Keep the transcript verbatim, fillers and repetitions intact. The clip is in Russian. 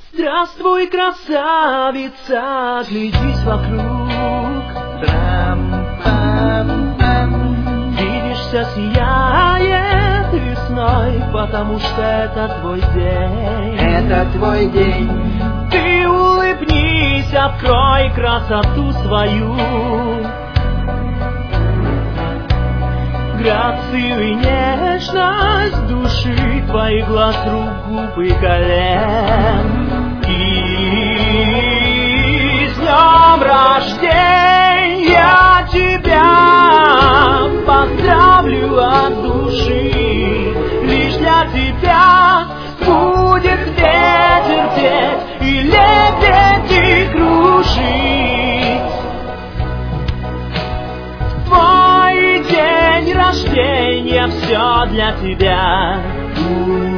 Здравствуй, красавица, глядись вокруг. Трам-пам-пам. Видишь, все сияет весной, потому что это твой день. Это твой день. Ты улыбнись, открой красоту свою. Грацию и нежность души, твоих глаз, рук, губ и колен. И с днем рождения тебя поздравлю от души. Лишь для тебя будет ветер петь и лебеди кружить. Твой день рождения, все для тебя.